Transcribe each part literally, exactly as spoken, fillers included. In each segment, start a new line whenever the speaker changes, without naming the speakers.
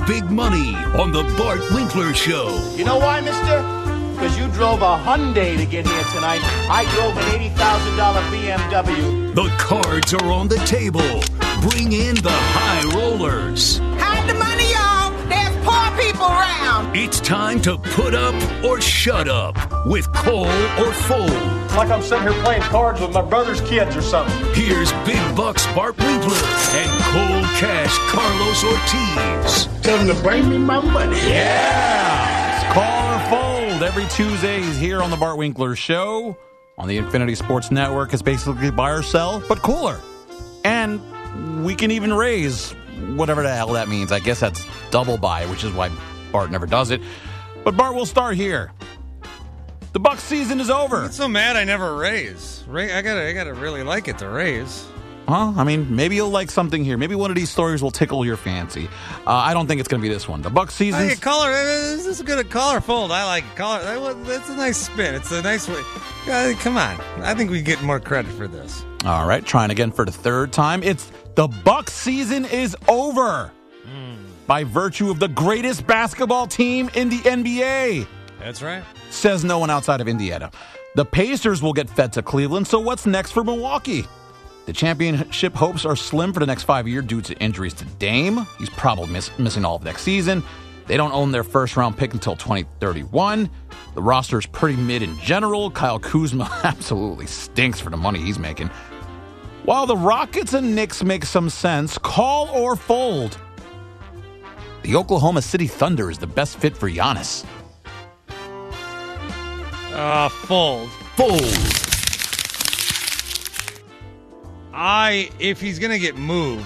big money on the Bart Winkler Show.
You know why, mister? Because you drove a Hyundai to get here tonight. I drove an eighty thousand dollars B M W.
The cards are on the table. Bring in the high rollers.
Hide the money, y'all. There's poor people around.
It's time to put up or shut up with Cole or Fold.
Like I'm sitting here playing cards with my brother's kids or something.
Here's Big Bucks Bart Winkler and Cold Cash Carlos Ortiz.
Tell them to bring me my money.
Yeah! It's Call or Fold every Tuesday here on the Bart Winkler Show on the Infinity Sports Network. It's basically buy or sell, but cooler. And we can even raise whatever the hell that means. I guess that's double buy, which is why Bart never does it. But Bart, we'll start here. The Bucs season is over.
I'm so mad I never raise. Ra- I gotta, I gotta really like it to raise.
Huh? I mean, maybe you'll like something here. Maybe one of these stories will tickle your fancy. Uh, I don't think it's going to be this one. The Bucs season.
Hey, color. This is a good color fold. I like it. Color. That's a nice spin. It's a nice way. Uh, come on. I think we get more credit for this.
All right, trying again for the third time. It's the Bucs season is over mm. by virtue of the greatest basketball team in the N B A.
That's right.
Says no one outside of Indiana. The Pacers will get fed to Cleveland, so what's next for Milwaukee? The championship hopes are slim for the next five years due to injuries to Dame. He's probably miss, missing all of next season. They don't own their first-round pick until twenty thirty-one. The roster is pretty mid in general. Kyle Kuzma absolutely stinks for the money he's making. While the Rockets and Knicks make some sense, call or fold. The Oklahoma City Thunder is the best fit for Giannis.
Uh, fold.
Fold.
I, if he's going to get moved,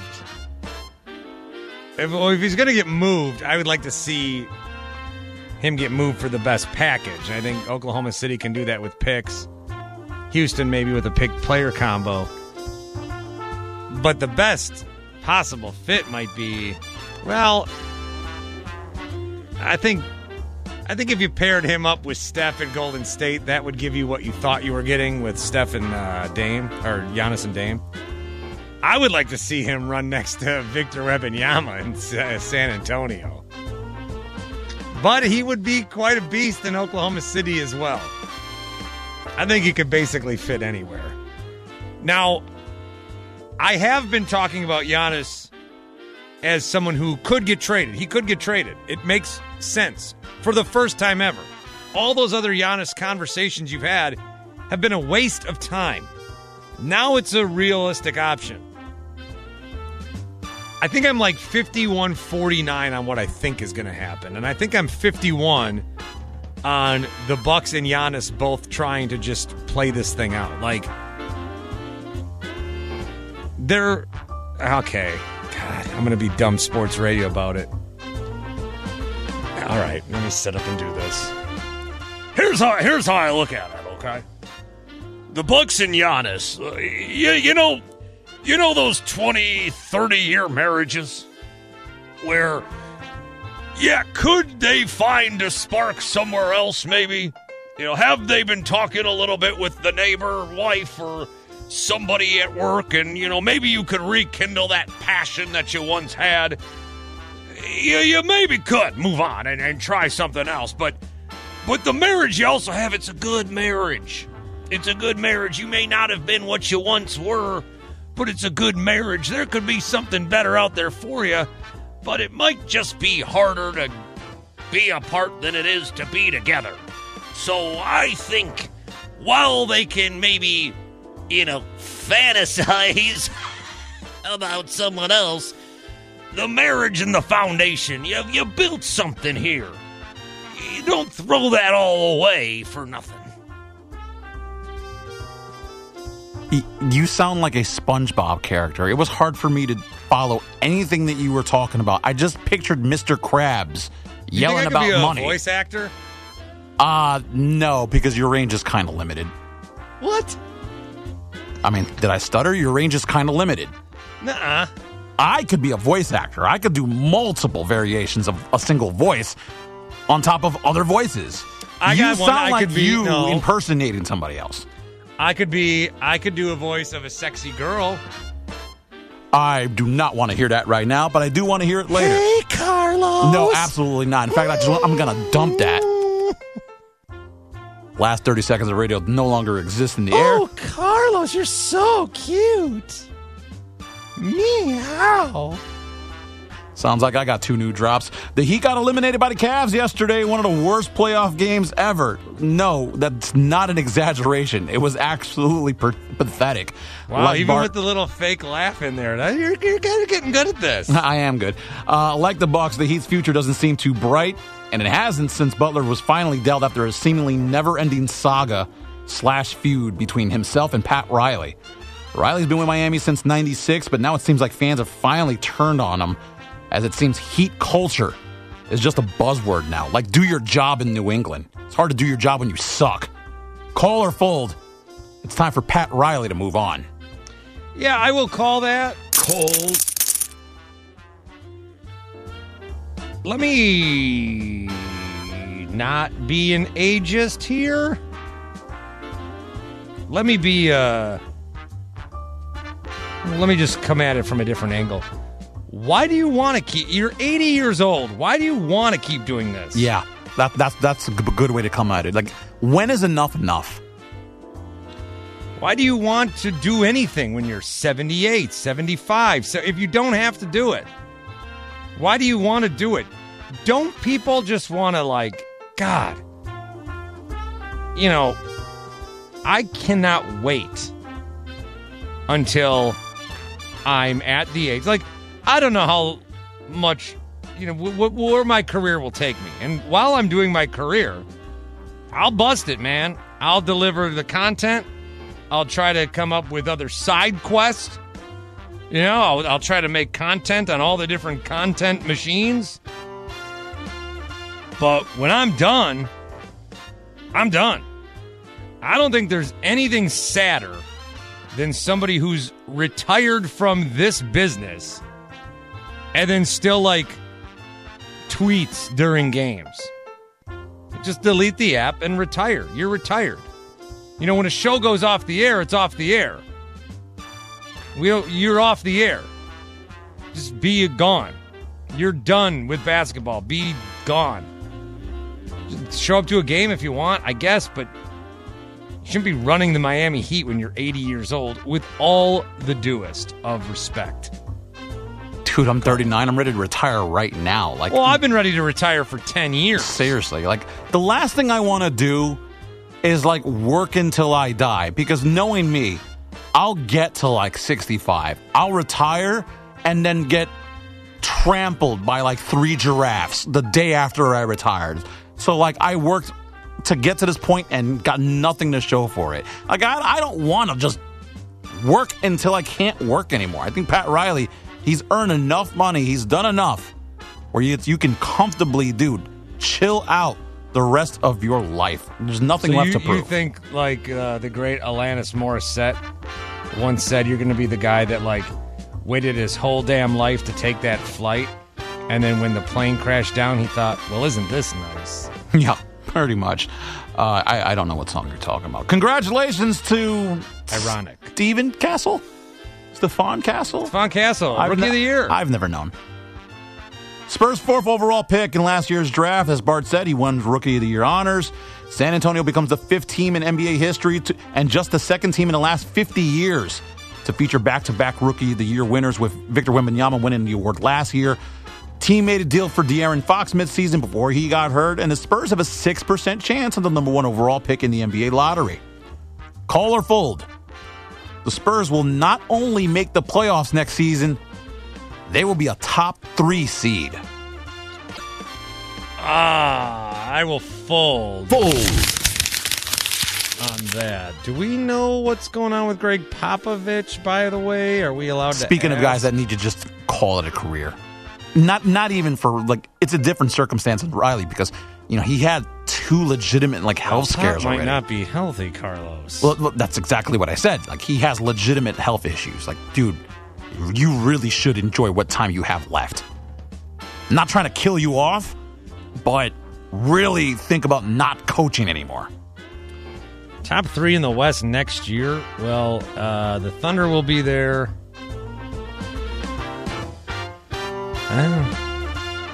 if, well, if he's going to get moved, I would like to see him get moved for the best package. I think Oklahoma City can do that with picks. Houston maybe with a pick-player combo. But the best possible fit might be, well, I think I think if you paired him up with Steph and Golden State, that would give you what you thought you were getting with Steph and uh, Dame, or Giannis and Dame. I would like to see him run next to Victor Wembanyama in uh, San Antonio. But he would be quite a beast in Oklahoma City as well. I think he could basically fit anywhere. Now, I have been talking about Giannis as someone who could get traded. He could get traded. It makes sense for the first time ever. All those other Giannis conversations you've had have been a waste of time. Now it's a realistic option. I think I'm like fifty-one forty-nine on what I think is going to happen. And I think I'm fifty-one on the Bucks and Giannis both trying to just play this thing out. Like, they're... Okay. God, I'm going to be dumb sports radio about it. All right, let me sit up and do this. Here's how here's how I look at it, okay? The Bucks and Giannis, uh, you, you know, you know those twenty, thirty-year marriages where, yeah, could they find a spark somewhere else maybe? You know, have they been talking a little bit with the neighbor, wife, or somebody at work, and, you know, maybe you could rekindle that passion that you once had? You, you maybe could move on and, and try something else, but but the marriage you also have, it's a good marriage. It's a good marriage. You may not have been what you once were, but it's a good marriage. There could be something better out there for you, but it might just be harder to be apart than it is to be together. So I think while they can maybe, you know, fantasize about someone else, the marriage and the foundation, you, you built something here. You don't throw that all away for nothing.
You sound like a SpongeBob character. It was hard for me to follow anything that you were talking about. I just pictured Mister Krabs yelling about
be a
money.
Voice actor?
Uh, no, because your range is kind of limited.
What?
I mean, did I stutter? Your range is kind of limited.
Nuh-uh.
I could be a voice actor. I could do multiple variations of a single voice on top of other voices.
I
you
got one.
sound
I
like
could be,
you
no.
impersonating somebody else.
I could be, I could do a voice of a sexy girl.
I do not want to hear that right now, but I do want to hear it later.
Hey, Carlos. Carlos.
No, absolutely not. In fact, I just want, I'm going to dump that. Last thirty seconds of radio no longer exist in the air.
Oh, Carlos, you're so cute. Meow.
Sounds like I got two new drops. The Heat got eliminated by the Cavs yesterday, one of the worst playoff games ever. No, that's not an exaggeration. It was absolutely per- pathetic.
Wow,
like
even
Bart-
with the little fake laugh in there, you're, you're kind of getting good at this.
I am good. Uh, like the Bucks, the Heat's future doesn't seem too bright, and it hasn't since Butler was finally dealt after a seemingly never-ending saga slash feud between himself and Pat Riley. Riley's been with Miami since ninety-six, but now it seems like fans have finally turned on him, as it seems Heat culture is just a buzzword now. Like, do your job in New England. It's hard to do your job when you suck. Call or fold. It's time for Pat Riley to move on.
Yeah, I will call that.
Cole.
Let me not be an ageist here. Let me be, uh... Let me just come at it from a different angle. Why do you want to keep... You're eighty years old. Why do you want to keep doing this?
Yeah, that, that's, that's a g- good way to come at it. Like, when is enough enough?
Why do you want to do anything when you're seventy-eight, seventy-five? So if you don't have to do it, why do you want to do it? Don't people just want to, like, God, you know, I cannot wait until I'm at the age, like, I don't know how much, you know, w- w- where my career will take me. And while I'm doing my career, I'll bust it, man. I'll deliver the content. I'll try to come up with other side quests. You know, I'll, I'll try to make content on all the different content machines. But when I'm done, I'm done. I don't think there's anything sadder than somebody who's retired from this business and then still, like, tweets during games. Just delete the app and retire. You're retired. You know, when a show goes off the air, it's off the air. We don't, you're off the air. Just be gone. You're done with basketball. Be gone. Just show up to a game if you want, I guess, but you shouldn't be running the Miami Heat when you're eighty years old, with all the duest of respect.
Dude, I'm thirty-nine. I'm ready to retire right now. Like,
Well, I've been ready to retire for ten years.
seriously, like, the last thing I want to do is, like, work until I die. Because knowing me, I'll get to, like, sixty-five. I'll retire and then get trampled by, like, three giraffes the day after I retired. So, like, I worked to get to this point and got nothing to show for it. Like, I, I don't want to just work until I can't work anymore. I think Pat Riley, he's earned enough money. He's done enough where you, you can comfortably, dude, chill out the rest of your life. There's nothing
So
left
you,
to prove.
You think, like, uh, the great Alanis Morissette once said, you're going to be the guy that, like, waited his whole damn life to take that flight, and then when the plane crashed down, he thought, well, isn't this nice?
Yeah, pretty much. Uh, I, I don't know what song you're talking about. Congratulations to
Ironic.
Steven Castle? Stephon Castle?
Stephon Castle,
I've
Rookie
ne-
of the Year.
I've never known. Spurs' fourth overall pick in last year's draft. As Bart said, he won Rookie of the Year honors. San Antonio becomes the fifth team in N B A history to, and just the second team in the last fifty years to feature back-to-back Rookie of the Year winners, with Victor Wembanyama winning the award last year. Team made a deal for De'Aaron Fox midseason before he got hurt, and the Spurs have a six percent chance of the number one overall pick in the N B A lottery. Call or fold. The Spurs will not only make the playoffs next season, they will be a top three seed.
Ah, I will fold.
Fold.
On that. Do we know what's going on with Greg Popovich, by the way? Are we allowed to
Speaking of
ask?
guys that need to just call it a career. Not not even for, like, it's a different circumstance with Riley because, you know, he had two legitimate, like, health
Pop
scares
might
already.
not be healthy, Carlos.
Well, well, that's exactly what I said. Like, he has legitimate health issues. Like, dude, you really should enjoy what time you have left. I'm not trying to kill you off, but really think about not coaching anymore.
Top three in the West next year. Well, uh, the Thunder will be there. Oh.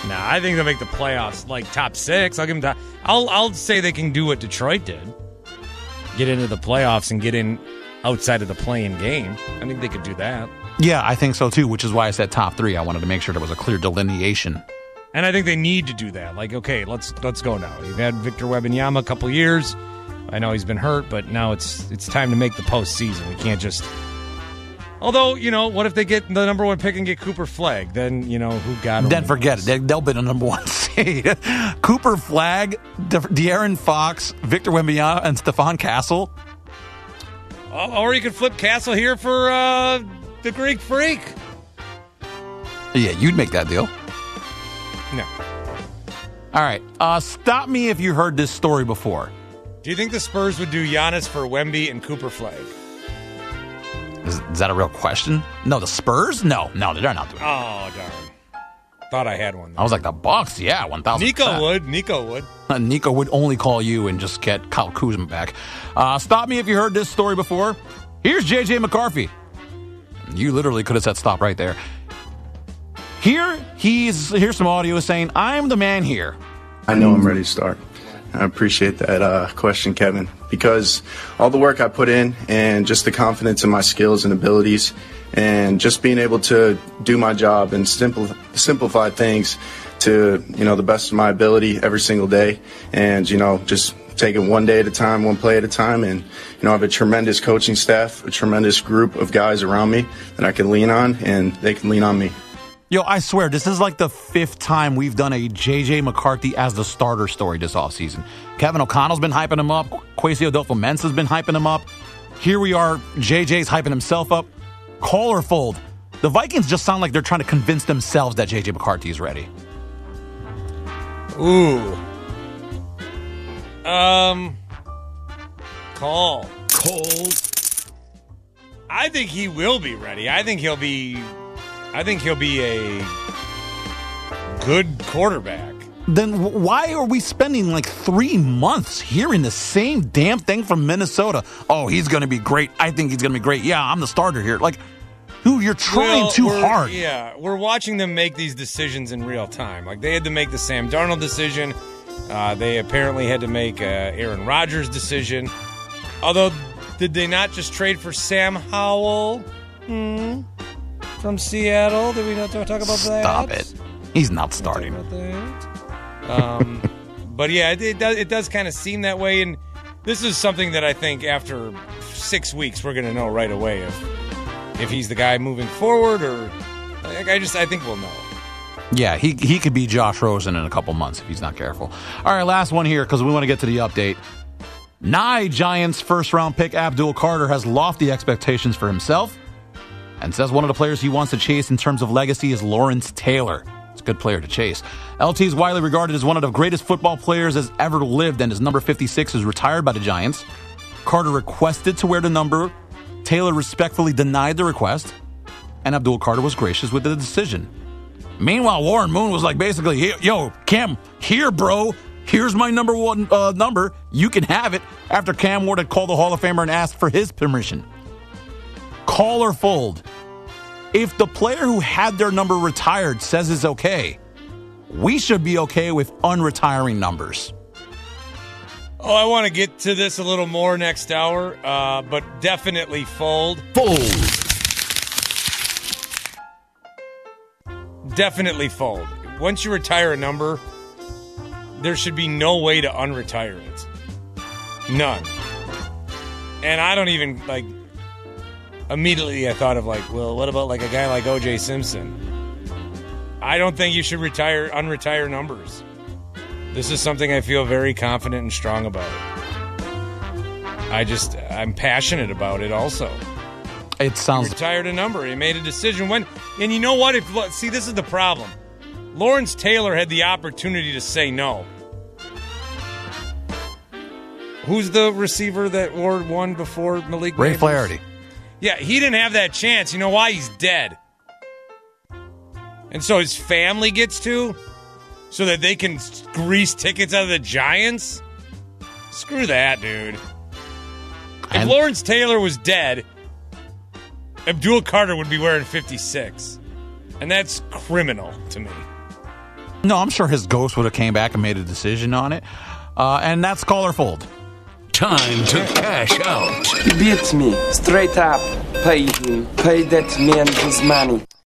Nah, I think they'll make the playoffs, like top six. I'll give them. Top, I'll I'll say they can do what Detroit did, get into the playoffs and get in outside of the play-in game. I think they could do that.
Yeah, I think so too. Which is why I said top three. I wanted to make sure there was a clear delineation.
And I think they need to do that. Like, okay, let's let's go now. You've had Victor Wembanyama a couple years. I know he's been hurt, but now it's it's time to make the postseason. We can't just. Although, you know, what if they get the number one pick and get Cooper Flagg? Then, you know, who got him?
Then forget it. They, they'll be the number one seed. Cooper Flagg, De- De'Aaron Fox, Victor Wembanyama, and Stephon Castle.
Oh, or you could flip Castle here for uh, the Greek Freak.
Yeah, you'd make that deal.
No.
All right. Uh, stop me if you heard this story before.
Do you think the Spurs would do Giannis for Wemby and Cooper Flagg?
Is, is that a real question? No, the Spurs? No, no, they're not doing it.
Oh, darn. Thought I had one. There.
I was like, the Bucks? Yeah, one thousand percent.
Nico would. Nico would.
Uh, Nico would only call you and just get Kyle Kuzma back. Uh, stop me if you heard this story before. Here's J J McCarthy. You literally could have said stop right there. Here, he's here's some audio saying, I'm the man here.
I know I'm ready to start. I appreciate that uh, question, Kevin, because all the work I put in and just the confidence in my skills and abilities and just being able to do my job and simple, simplify things to, you know, the best of my ability every single day and, you know, just take it one day at a time, one play at a time. And, you know, I have a tremendous coaching staff, a tremendous group of guys around me that I can lean on and they can lean on me.
Yo, I swear, this is like the fifth time we've done a J J McCarthy as the starter story this offseason. Kevin O'Connell's been hyping him up. Kwesi Adolfo-Mensah's been hyping him up. Here we are, J J's hyping himself up. Call or fold. The Vikings just sound like they're trying to convince themselves that J J McCarthy is ready.
Ooh. Um. Call.
Call.
I think he will be ready. I think he'll be... I think he'll be a good quarterback.
Then why are we spending like three months hearing the same damn thing from Minnesota? Oh, he's going to be great. I think he's going to be great. Yeah, I'm the starter here. Like, dude, you're trying
well,
too hard.
Yeah, we're watching them make these decisions in real time. Like, they had to make the Sam Darnold decision. Uh, they apparently had to make uh, Aaron Rodgers' decision. Although, did they not just trade for Sam Howell? Hmm. From Seattle? Did we not talk about that?
Stop it. He's not starting.
Um, but yeah, it, it does, it does kind of seem that way. And this is something that I think after six weeks we're going to know right away if if he's the guy moving forward or like, I just I think we'll know.
Yeah, he he could be Josh Rosen in a couple months if he's not careful. All right, last one here because we want to get to the update. Nye Giants first round pick Abdul Carter has lofty expectations for himself. And says one of the players he wants to chase in terms of legacy is Lawrence Taylor. It's a good player to chase. L T is widely regarded as one of the greatest football players has ever lived, and his number fifty-six is retired by the Giants. Carter requested to wear the number. Taylor respectfully denied the request, and Abdul Carter was gracious with the decision. Meanwhile, Warren Moon was like basically, yo, Cam, here, bro. Here's my number one uh, number. You can have it, after Cam Ward had called the Hall of Famer and asked for his permission. Call or fold. If the player who had their number retired says it's okay, we should be okay with unretiring numbers.
Oh, I want to get to this a little more next hour, uh, but definitely fold.
Fold.
Definitely fold. Once you retire a number, there should be no way to unretire it. None. And I don't even, like... Immediately, I thought of like, well, what about like a guy like O J Simpson? I don't think you should retire, unretire numbers. This is something I feel very confident and strong about. I just, I'm passionate about it. Also,
it sounds
he retired a number. He made a decision when, and you know what? If see, this is the problem. Lawrence Taylor had the opportunity to say no. Who's the receiver that wore one before Malik?
Ray
Neighbors?
Flaherty.
Yeah, he didn't have that chance. You know why? He's dead. And so his family gets to, so that they can grease tickets out of the Giants? Screw that, dude. If
And-
Lawrence Taylor was dead, Abdul Carter would be wearing fifty-six. And that's criminal to me.
No, I'm sure his ghost would have came back and made a decision on it. Uh, and that's caller fold.
Time to cash out.
He beats me straight up. Pay him. Pay that man his money.